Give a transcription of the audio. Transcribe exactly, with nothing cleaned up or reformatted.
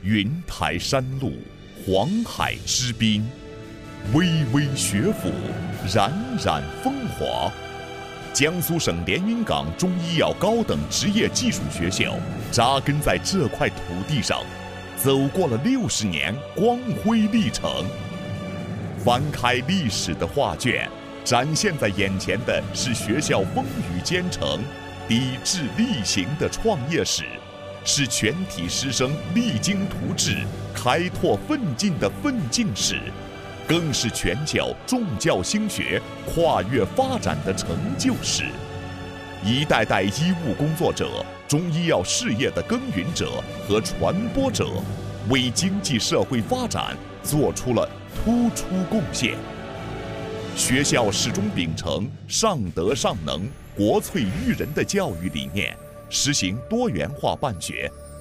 云台山路，黄海之滨，巍巍学府，冉冉风华。江苏省连云港中医药高等职业技术学校扎根在这块土地上，走过了六十年光辉历程。翻开历史的画卷，展现在眼前的是学校风雨兼程、砥砺力行的创业史，是全体师生励精图治、开拓奋进的奋进史，更是全校重教兴学、跨越发展的成就史。一代代医务工作者、中医药事业的耕耘者和传播者，为经济社会发展做出了突出贡献。学校始终秉承上德上能、国粹育人的教育理念，实行多元化办学、